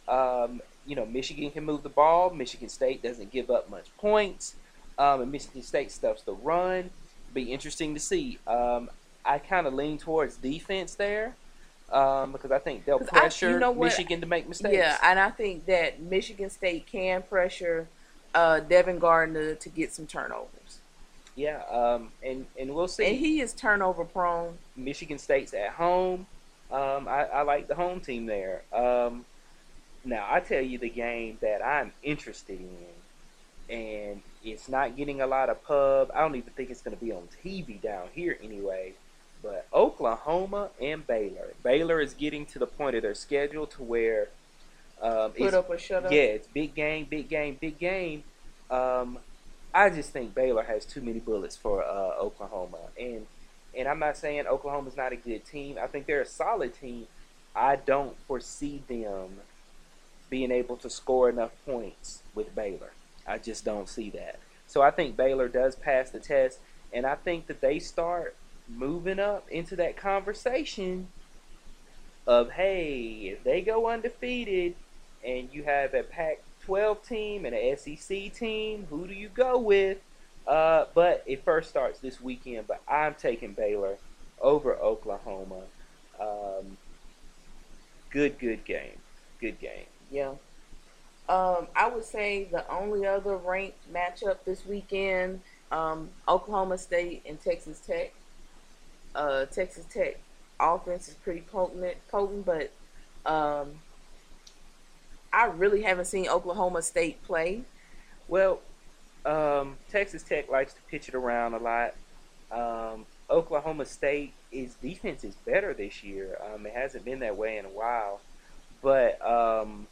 Um, you know, Michigan can move the ball. Michigan State doesn't give up much points. Um, and Michigan State stuffs the run. Be interesting to see. Um, I kind of lean towards defense there um, because I think they'll pressure I, you know Michigan to make mistakes. Yeah, and I think that Michigan State can pressure uh, Devin Gardner to get some turnovers. Yeah, um, and, and we'll see. And he is turnover prone. Michigan State's at home. Um, I, I like the home team there. Um, now, I tell you the game that I'm interested in, and it's not getting a lot of pub. I don't even think it's going to be on T V down here anyway. But Oklahoma and Baylor. Baylor is getting to the point of their schedule to where um, put up or shut up. Yeah, it's big game, big game, big game. Um, I just think Baylor has too many bullets for uh, Oklahoma, and and I'm not saying Oklahoma's not a good team. I think they're a solid team. I don't foresee them being able to score enough points with Baylor. I just don't see that. So I think Baylor does pass the test, and I think that they start moving up into that conversation of, hey, if they go undefeated and you have a Pac twelve team and an S E C team, who do you go with? Uh, but it first starts this weekend, but I'm taking Baylor over Oklahoma. Um, good, good game. Good game. Yeah. Um, I would say the only other ranked matchup this weekend, um, Oklahoma State and Texas Tech. Uh, Texas Tech offense is pretty potent, potent, but um, I really haven't seen Oklahoma State play. Well, um, Texas Tech likes to pitch it around a lot. Um, Oklahoma State, its defense is better this year. Um, it hasn't been that way in a while, but um,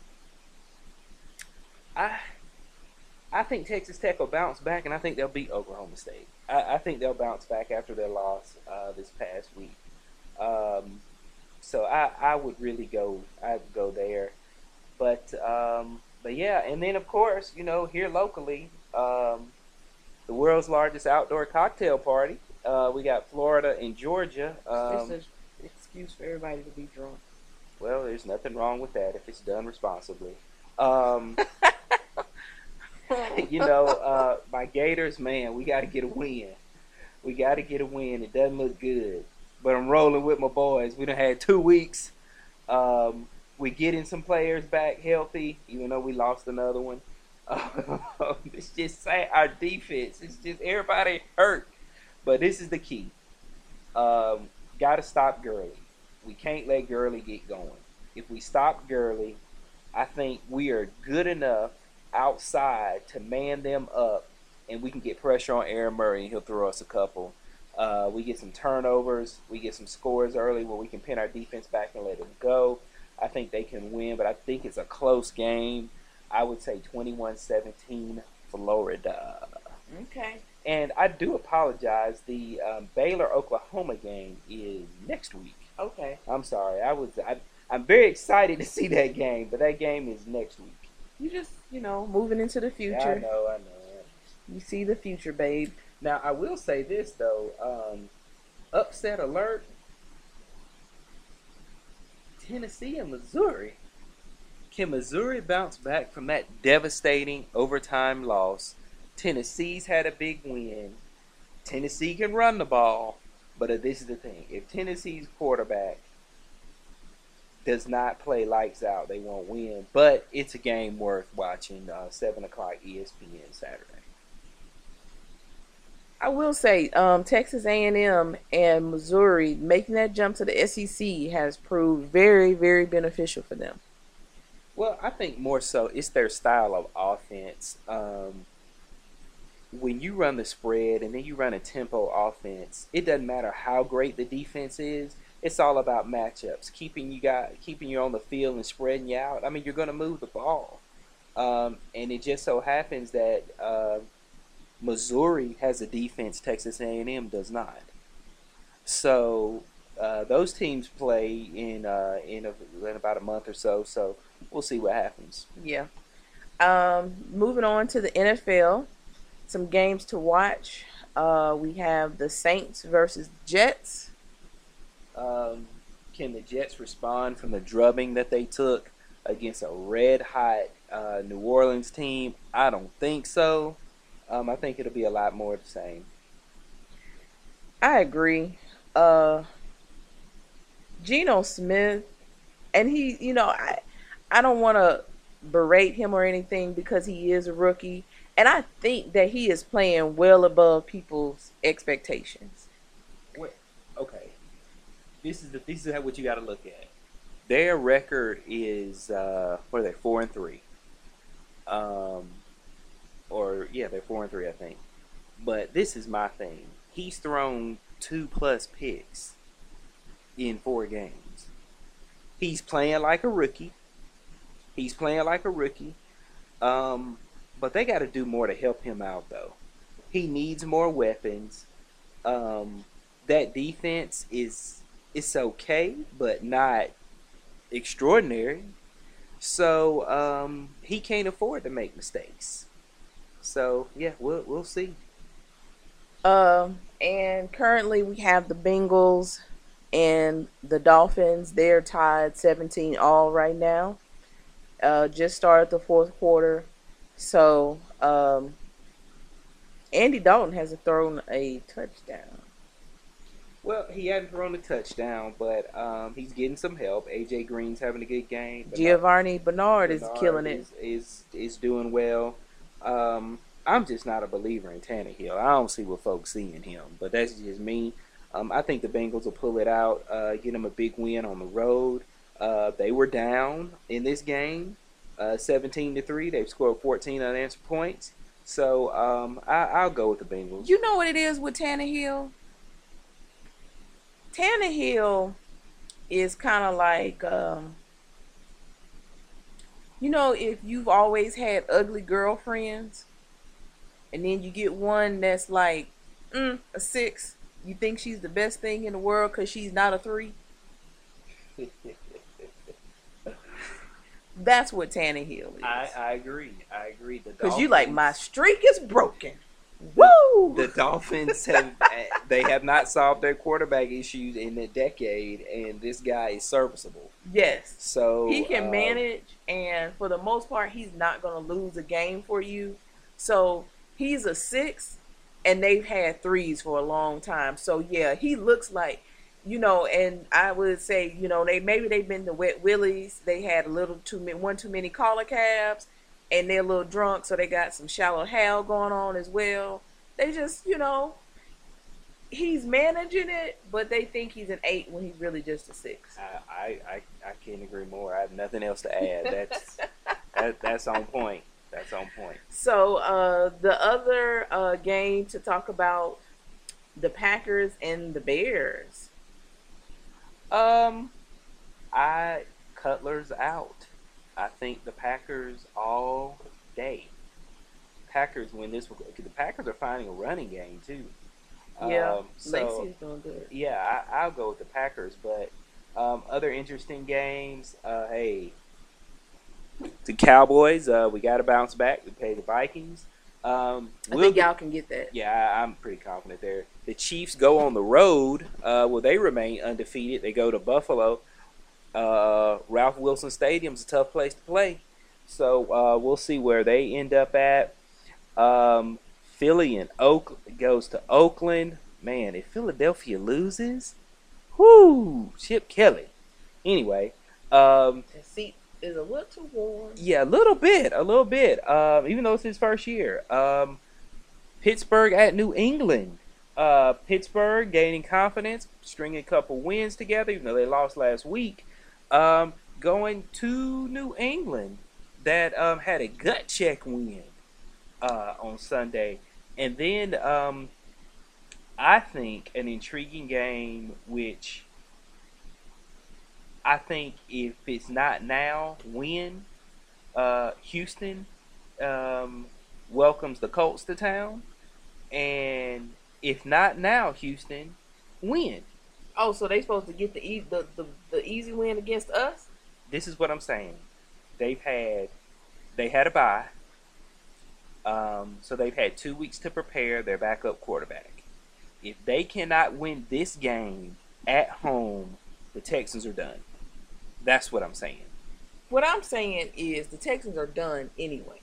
I I think Texas Tech will bounce back, and I think they'll beat Oklahoma State. I, I think they'll bounce back after their loss uh, this past week. Um, so I, I would really go I'd go there. But um, but yeah, and then of course, you know, here locally, um, the world's largest outdoor cocktail party. Uh, we got Florida and Georgia. Um, it's, a, it's excuse for everybody to be drunk. Well, there's nothing wrong with that if it's done responsibly. Um, you know, uh, my Gators, man, we got to get a win. We got to get a win. It doesn't look good, but I'm rolling with my boys. We done had two weeks. Um, we getting some players back healthy, even though we lost another one. Uh, it's just say our defense. It's just everybody hurt, but this is the key. Um, got to stop Gurley. We can't let Gurley get going. If we stop Gurley, I think we are good enough outside to man them up, and we can get pressure on Aaron Murray, and he'll throw us a couple. Uh, we get some turnovers. We get some scores early where we can pin our defense back and let them go. I think they can win, but I think it's a close game. I would say twenty-one seventeen Florida. Okay. And I do apologize. The um, Baylor-Oklahoma game is next week. Okay. I'm sorry. I was I, I'm very excited to see that game, but that game is next week. You just, you know, moving into the future. Yeah, I know, I know. You see the future, babe. Now, I will say this, though. Um, upset alert. Tennessee and Missouri. Can Missouri bounce back from that devastating overtime loss? Tennessee's had a big win. Tennessee can run the ball. But uh, this is the thing. If Tennessee's quarterback does not play lights out, they won't win. But it's a game worth watching. Uh, seven o'clock E S P N Saturday. I will say, um, Texas A and M and Missouri making that jump to the S E C has proved very, very beneficial for them. Well, I think more so it's their style of offense. Um, when you run the spread and then you run a tempo offense, it doesn't matter how great the defense is. It's all about matchups, keeping you got keeping you on the field and spreading you out. I mean, you're going to move the ball, um, and it just so happens that uh, Missouri has a defense Texas A and M does not. So uh, those teams play in uh, in, a, in about a month or so. So we'll see what happens. Yeah. Um, moving on to the N F L, some games to watch. Uh, we have the Saints versus Jets. Um, can the Jets respond from the drubbing that they took against a red-hot uh, New Orleans team? I don't think so. Um, I think it'll be a lot more the same. I agree. Uh, Geno Smith, and he, you know, I, I don't want to berate him or anything because he is a rookie, and I think that he is playing well above people's expectations. Wait, okay. This is the this is what you got to look at. Their record is uh, what are they? Four and three. Um, or yeah, they're four and three, I think. But this is my thing. He's thrown two plus picks in four games. He's playing like a rookie. He's playing like a rookie. Um, but they got to do more to help him out, though. He needs more weapons. Um, that defense is. It's okay, but not extraordinary. So um, he can't afford to make mistakes. So yeah, we'll we'll see. Um, and currently we have the Bengals and the Dolphins. They're tied seventeen all right now. Uh, just started the fourth quarter, so um, Andy Dalton hasn't thrown a touchdown. Well, he hadn't thrown a touchdown, but um, he's getting some help. A J Green's having a good game. Bernard, Giovanni Bernard, Bernard is killing it. Is, is is doing well. Um, I'm just not a believer in Tannehill. I don't see what folks see in him, but that's just me. Um, I think the Bengals will pull it out, uh, get them a big win on the road. Uh, they were down in this game, uh, seventeen to three. They've scored fourteen unanswered points. So um, I, I'll go with the Bengals. You know what it is with Tannehill? Tannehill is kind of like, um, you know, if you've always had ugly girlfriends, and then you get one that's like mm, a six, you think she's the best thing in the world because she's not a three. That's what Tannehill is. I, I agree. I agree. Because you like, my streak is broken. Woo! The Dolphins have they have not solved their quarterback issues in a decade, and this guy is serviceable. Yes. So He can um, manage, and for the most part, he's not going to lose a game for you. So he's a six, and they've had threes for a long time. So yeah, he looks like, you know, and I would say, you know, they maybe they've been to Wet Willies. They had a little too many, one too many collar calves, and they're a little drunk, so they got some shallow hell going on as well. They just, you know, he's managing it, but they think he's an eight when he's really just a six. I, I, I, I can't agree more. I have nothing else to add. That's that, that's on point. That's on point. So uh, the other uh, game to talk about, the Packers and the Bears. Um, I Cutler's out. I think the Packers all day. Packers win this one. The Packers are finding a running game too. Yeah, um, so, Lacey's doing good. Yeah, I, I'll go with the Packers. But um, other interesting games. Uh, hey, the Cowboys. Uh, we got to bounce back. We play the Vikings. Um, I we'll think get, y'all can get that. Yeah, I, I'm pretty confident there. The Chiefs go on the road. Uh, well, they remain undefeated. They go to Buffalo. Uh, Ralph Wilson Stadium's a tough place to play. So uh, we'll see where they end up at. Um, Philly and Oakland goes to Oakland. Man, if Philadelphia loses, whoo, Chip Kelly. Anyway, um, The seat is a little warm. yeah, a little bit, a little bit. Um, even though it's his first year. Um, Pittsburgh at New England. Uh, Pittsburgh gaining confidence, stringing a couple wins together, even though they lost last week. Um, going to New England that um, had a gut check win uh, on Sunday. And then um, I think an intriguing game, which I think if it's not now, when uh, Houston um, welcomes the Colts to town. And if not now, Houston, when? Oh, so they supposed to get the, e- the the the easy win against us? This is what I'm saying. They've had they had a bye. Um, so they've had two weeks to prepare their backup quarterback. If they cannot win this game at home, the Texans are done. That's what I'm saying. What I'm saying is the Texans are done anyway.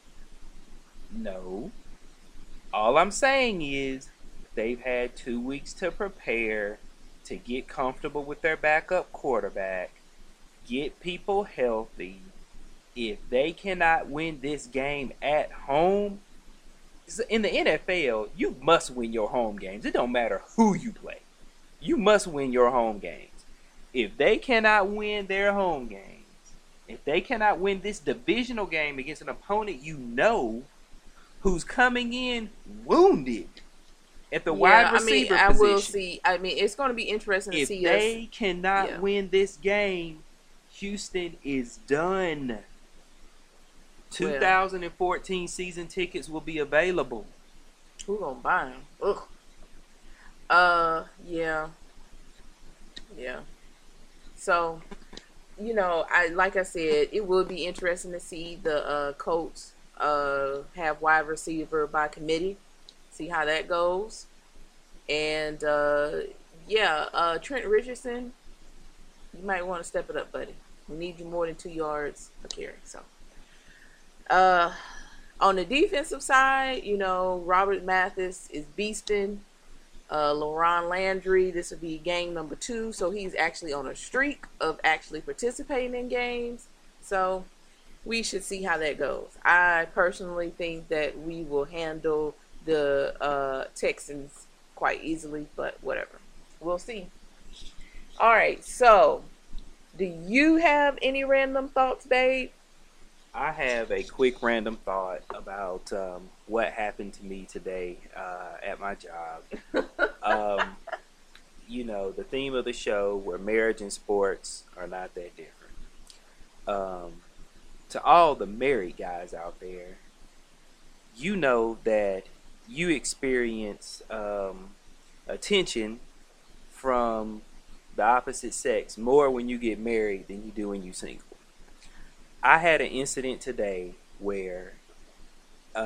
No. All I'm saying is they've had two weeks to prepare, to get comfortable with their backup quarterback, get people healthy. If they cannot win this game at home, in the N F L, you must win your home games. It don't matter who you play. You must win your home games. If they cannot win their home games, if they cannot win this divisional game against an opponent you know who's coming in wounded at the Yeah, wide receiver I mean, I position. will see. I mean, it's going to be interesting to If see they us. cannot Yeah. win this game, Houston is done. twenty fourteen season tickets will be available. Who gonna buy them? Ugh. Uh, yeah, yeah. So, you know, I like I said, it would be interesting to see the uh, Colts uh have wide receiver by committee, see how that goes, and uh, yeah, uh, Trent Richardson, you might want to step it up, buddy. We need you more than two yards a carry. So. Uh, on the defensive side, you know, Robert Mathis is beasting. Uh, Laron Landry, this will be game number two, so he's actually on a streak of actually participating in games. So we should see how that goes. I personally think that we will handle the uh, Texans quite easily, but whatever. We'll see. All right, so do you have any random thoughts, babe? I have a quick random thought about um, what happened to me today uh, at my job. um, you know, the theme of the show where marriage and sports are not that different. Um, to all the married guys out there, you know that you experience um, attention from the opposite sex more when you get married than you do when you're single. I had an incident today where uh,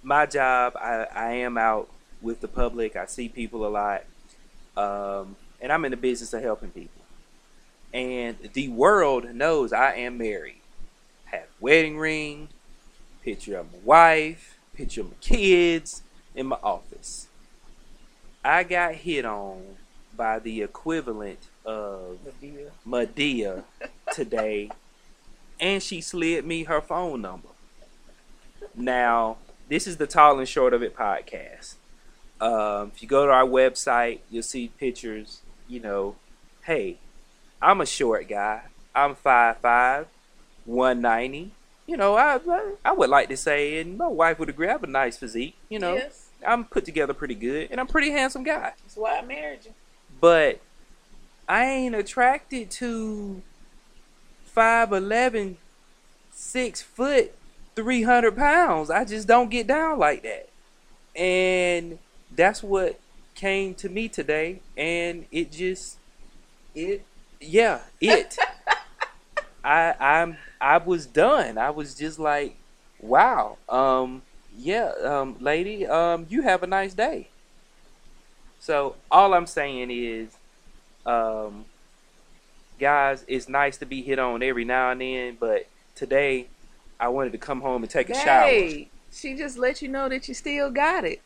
my job, I, I am out with the public. I see people a lot. Um, and I'm in the business of helping people. And the world knows I am married. Have wedding ring, picture of my wife, picture of my kids in my office. I got hit on by the equivalent of Madea. Madea today, and she slid me her phone number. Now, this is the Tall and Short of It podcast. Um, if you go to our website, you'll see pictures. You know, hey, I'm a short guy. I'm five five, one ninety. You know, I I would like to say, and my wife would agree, I have a nice physique. You know, Yes. I'm put together pretty good, and I'm a pretty handsome guy. That's why I married you. But I ain't attracted to five eleven, six foot, three hundred pounds. I just don't get down like that. And that's what came to me today. And it just, it, yeah, it. I, I'm, I was done. I was just like, wow. Um, yeah, um, lady, um, you have a nice day. So all I'm saying is, um, guys, it's nice to be hit on every now and then, but today I wanted to come home and take a shower. Hey, she just let you know that you still got it.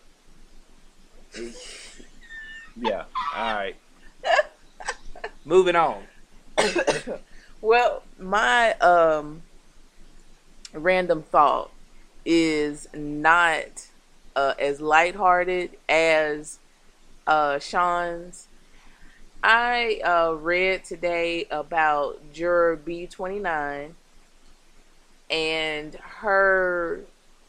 Yeah, all right. Moving on. Well, my um random thought is not uh, as lighthearted as uh, Sean's. I uh, read today about juror B twenty-nine and her,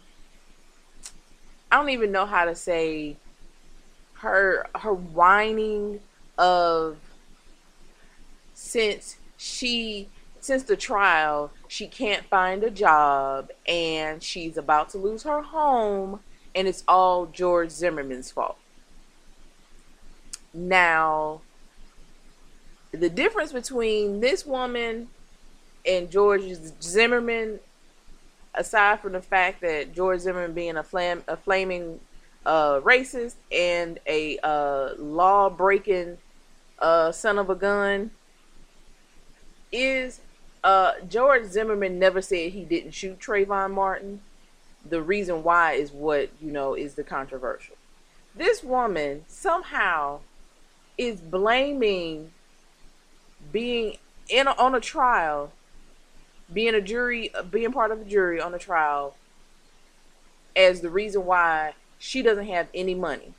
I don't even know how to say, her her whining of since she since the trial she can't find a job and she's about to lose her home and it's all George Zimmerman's fault. Now, the difference between this woman and George Zimmerman, aside from the fact that George Zimmerman being a, flam- a flaming uh, racist and a uh, law-breaking uh, son of a gun, is uh, George Zimmerman never said he didn't shoot Trayvon Martin. The reason why is what, you know, is the controversial. This woman somehow is blaming being in a, on a trial, being a jury, being part of a jury on a trial as the reason why she doesn't have any money.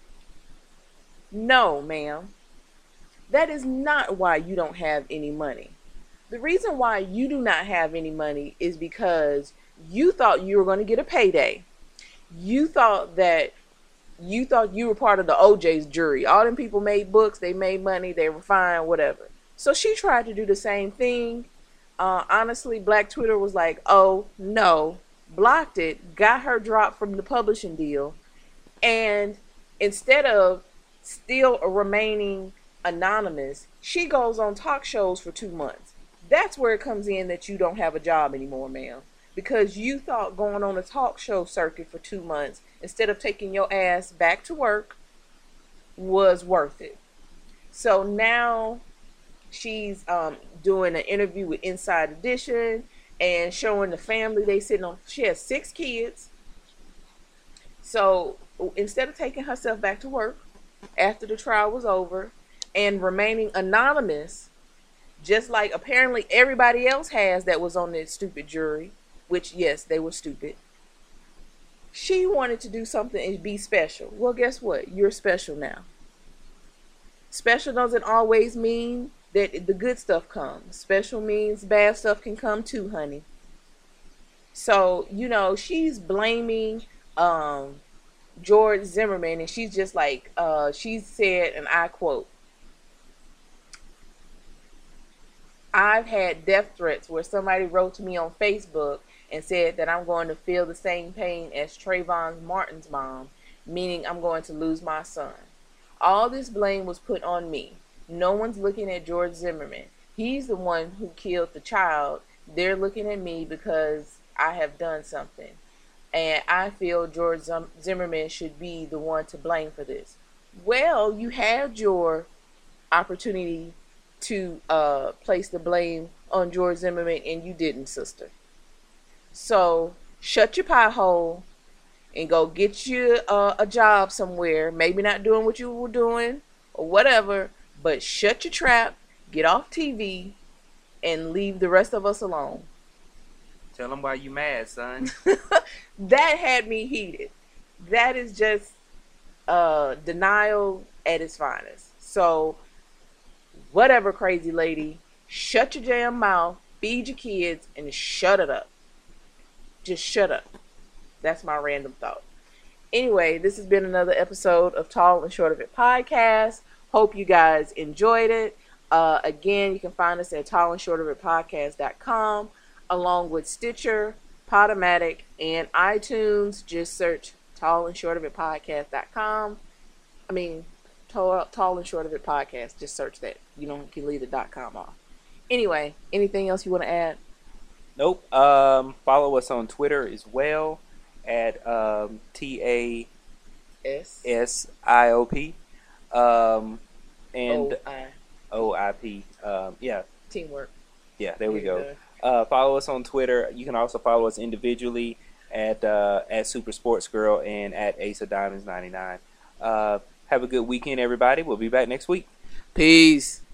No, ma'am. That is not why you don't have any money. The reason why you do not have any money is because you thought you were going to get a payday. You thought that you thought you were part of the O J's jury. All them people made books, they made money, they were fine, whatever. So she tried to do the same thing. Uh, honestly, Black Twitter was like, oh, no, blocked it, got her dropped from the publishing deal. And instead of still remaining anonymous, she goes on talk shows for two months. That's where it comes in that you don't have a job anymore, ma'am. Because you thought going on a talk show circuit for two months instead of taking your ass back to work was worth it. So now she's um, doing an interview with Inside Edition and showing the family they sitting on. She has six kids. So instead of taking herself back to work after the trial was over and remaining anonymous, just like apparently everybody else has that was on this stupid jury, which, yes, they were stupid. She wanted to do something and be special. Well, guess what? You're special now. Special doesn't always mean that the good stuff comes. Special means bad stuff can come too, honey. So, you know, she's blaming um, George Zimmerman, and she's just like, uh, she said, and I quote, I've had death threats where somebody wrote to me on Facebook and said that I'm going to feel the same pain as Trayvon Martin's mom, meaning I'm going to lose my son. All this blame was put on me. No one's looking at George Zimmerman. He's the one who killed the child. They're looking at me because I have done something. and I feel George Zimmerman should be the one to blame for this. Well, you had your opportunity to uh, place the blame on George Zimmerman, and you didn't, sister. So shut your pie hole and go get you uh, a job somewhere. Maybe not doing what you were doing or whatever, but shut your trap, get off T V, and leave the rest of us alone. Tell them why you mad, son. That had me heated. That is just uh, denial at its finest. So, whatever, crazy lady, shut your damn mouth, feed your kids, and shut it up. Just shut up. That's my random thought. Anyway, this has been another episode of Tall and Short of It podcast. Hope you guys enjoyed it. Uh, again, you can find us at tall and short of it podcast dot com, along with Stitcher, Podomatic, and iTunes. Just search Tall and Short of It podcast dot com. I mean, Tall, tall and Short of It podcast. Just search that. You don't you can leave the .com off. Anyway, anything else you want to add? Nope. Um, follow us on Twitter as well at um, T A S I O P um, and O I P. Um, yeah. Teamwork. Yeah, there we go. Uh, follow us on Twitter. You can also follow us individually at uh, at Super Sports Girl and at Ace of Diamonds ninety-nine. Uh, have a good weekend, everybody. We'll be back next week. Peace.